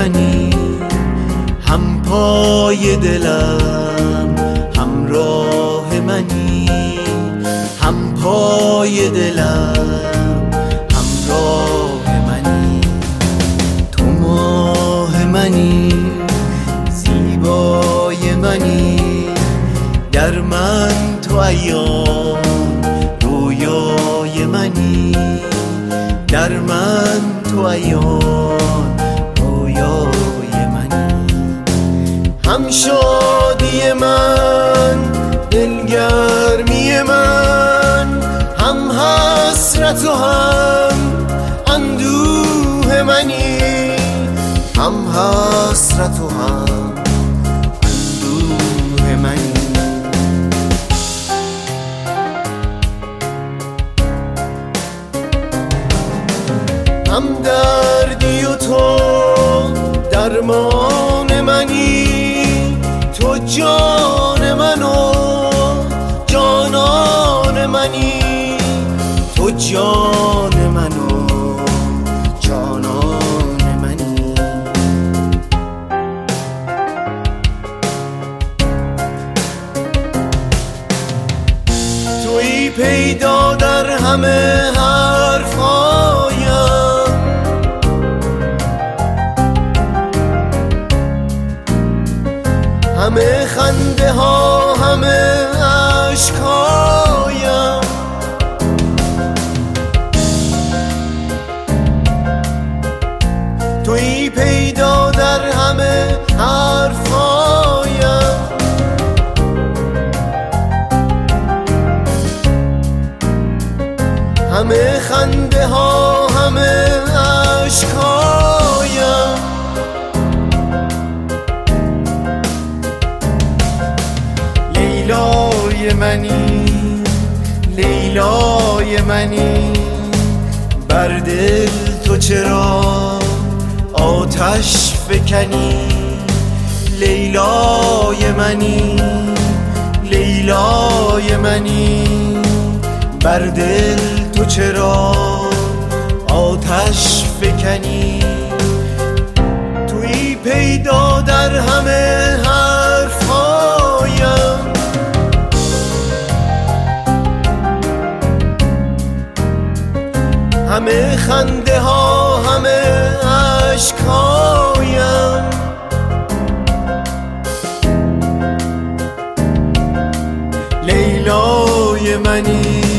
منی، هم پای دلم همراه منی، هم پای دلم همراه منی. تو ماه منی، زیبای منی، در من تو ایام رویای منی، در من تو ایام رویای منی. هم شادی من، دلگرمی من، هم حسرت و هم اندوه منی، هم حسرت و هم اندوه منی. هم دردی و تو درمان منی، تو جان من و جانان منی، تو جان من و جانان منی. تویی پیدا در همه حرفایم، همه خنده ها، همه عشقایم. تویی پیدا در همه حرفایم، همه خنده ها، همه عشقایم. لیلای منی، لیلای منی، بر دل تو چرا آتش فکنی؟ لیلای منی، لیلای منی، بر دل تو چرا آتش فکنی؟ تویی پیدا در همه حرفایم، همه خنده ها، همه عشقایم. لیلای منی،